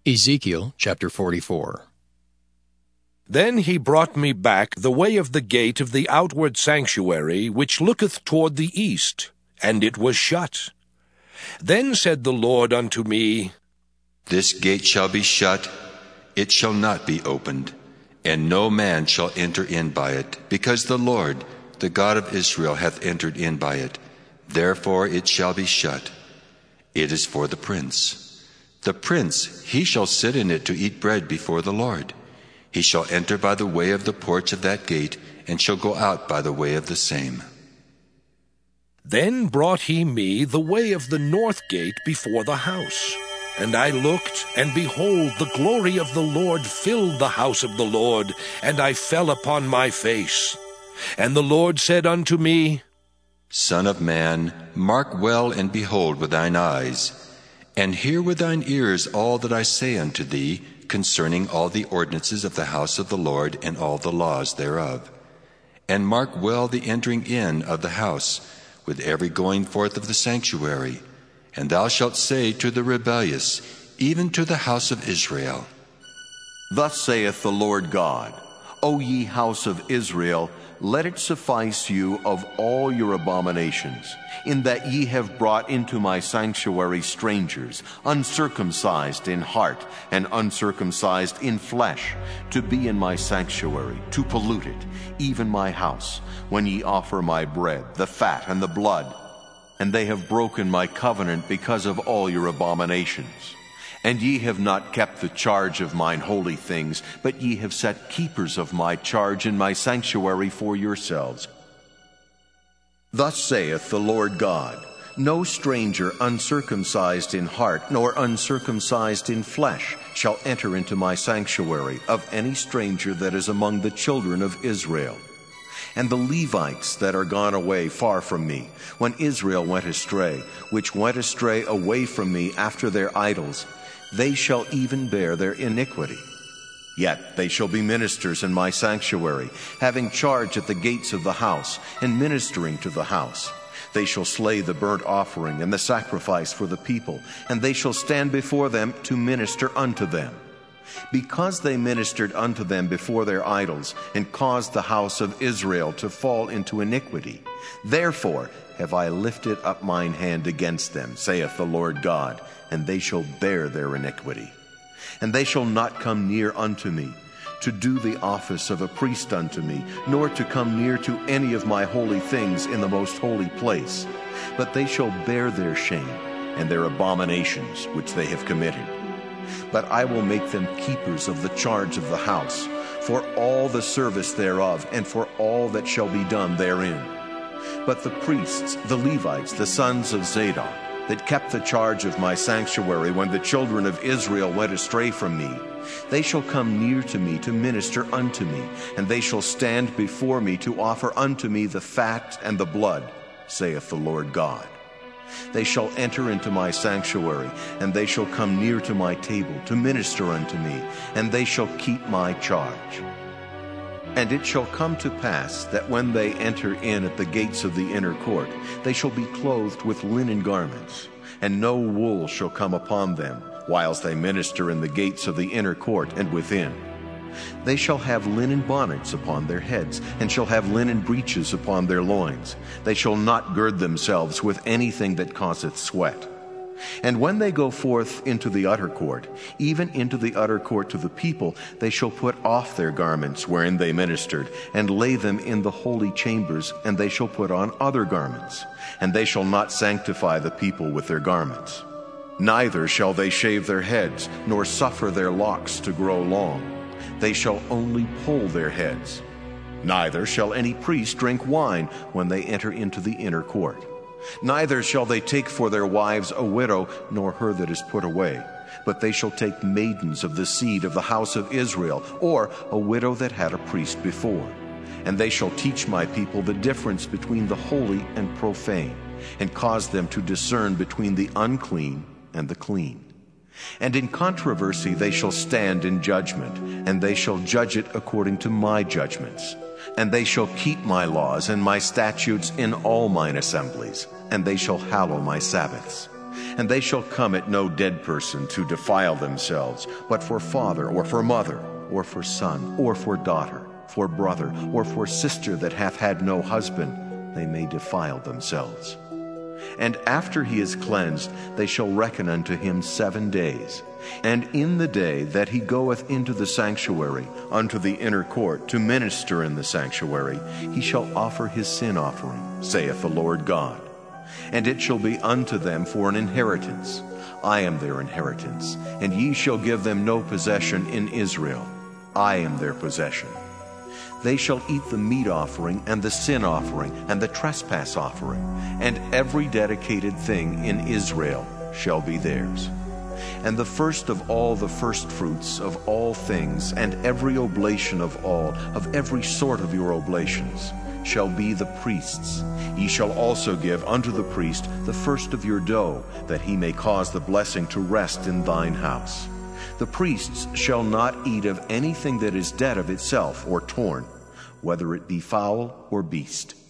Ezekiel chapter 44. Then he brought me back the way of the gate of the outward sanctuary, which looketh toward the east, and it was shut. Then said the Lord unto me, This gate shall be shut, it shall not be opened, and no man shall enter in by it, because the Lord, the God of Israel, hath entered in by it. Therefore it shall be shut. It is for the prince. The prince, he shall sit in it to eat bread before the Lord. He shall enter by the way of the porch of that gate, and shall go out by the way of the same. Then brought he me the way of the north gate before the house. And I looked, and behold, the glory of the Lord filled the house of the Lord, and I fell upon my face. And the Lord said unto me, Son of man, mark well and behold with thine eyes, and hear with thine ears all that I say unto thee concerning all the ordinances of the house of the Lord and all the laws thereof. And mark well the entering in of the house, with every going forth of the sanctuary. And thou shalt say to the rebellious, even to the house of Israel, Thus saith the Lord God, O ye house of Israel, let it suffice you of all your abominations, in that ye have brought into my sanctuary strangers, uncircumcised in heart and uncircumcised in flesh, to be in my sanctuary, to pollute it, even my house, when ye offer my bread, the fat and the blood. And they have broken my covenant because of all your abominations. And ye have not kept the charge of mine holy things, but ye have set keepers of my charge in my sanctuary for yourselves. Thus saith the Lord God, No stranger uncircumcised in heart, nor uncircumcised in flesh, shall enter into my sanctuary, of any stranger that is among the children of Israel. And the Levites that are gone away far from me, when Israel went astray, which went astray away from me after their idols, they shall even bear their iniquity. Yet they shall be ministers in my sanctuary, having charge at the gates of the house, and ministering to the house. They shall slay the burnt offering and the sacrifice for the people, and they shall stand before them to minister unto them. Because they ministered unto them before their idols, and caused the house of Israel to fall into iniquity, therefore have I lifted up mine hand against them, saith the Lord God, and they shall bear their iniquity. And they shall not come near unto me, to do the office of a priest unto me, nor to come near to any of my holy things in the most holy place. But they shall bear their shame, and their abominations which they have committed. But I will make them keepers of the charge of the house, for all the service thereof, and for all that shall be done therein. But the priests, the Levites, the sons of Zadok, that kept the charge of my sanctuary when the children of Israel went astray from me, they shall come near to me to minister unto me, and they shall stand before me to offer unto me the fat and the blood, saith the Lord God. They shall enter into my sanctuary, and they shall come near to my table to minister unto me, and they shall keep my charge. And it shall come to pass that when they enter in at the gates of the inner court, they shall be clothed with linen garments, and no wool shall come upon them, whilst they minister in the gates of the inner court and within. They shall have linen bonnets upon their heads, and shall have linen breeches upon their loins. They shall not gird themselves with anything that causeth sweat. And when they go forth into the utter court, even into the utter court to the people, they shall put off their garments wherein they ministered, and lay them in the holy chambers, and they shall put on other garments. And they shall not sanctify the people with their garments. Neither shall they shave their heads, nor suffer their locks to grow long. They shall only poll their heads. Neither shall any priest drink wine when they enter into the inner court. Neither shall they take for their wives a widow, nor her that is put away. But they shall take maidens of the seed of the house of Israel, or a widow that had a priest before. And they shall teach my people the difference between the holy and profane, and cause them to discern between the unclean and the clean. And in controversy they shall stand in judgment, and they shall judge it according to my judgments. And they shall keep my laws and my statutes in all mine assemblies, and they shall hallow my Sabbaths. And they shall come at no dead person to defile themselves, but for father, or for mother, or for son, or for daughter, for brother, or for sister that hath had no husband, they may defile themselves. And after he is cleansed, they shall reckon unto him 7 days. And in the day that he goeth into the sanctuary, unto the inner court, to minister in the sanctuary, he shall offer his sin offering, saith the Lord God. And it shall be unto them for an inheritance. I am their inheritance, and ye shall give them no possession in Israel. I am their possession. They shall eat the meat offering, and the sin offering, and the trespass offering, and every dedicated thing in Israel shall be theirs. And the first of all the firstfruits of all things, and every oblation of all, of every sort of your oblations, shall be the priest's. Ye shall also give unto the priest the first of your dough, that he may cause the blessing to rest in thine house. The priests shall not eat of anything that is dead of itself or torn, whether it be fowl or beast.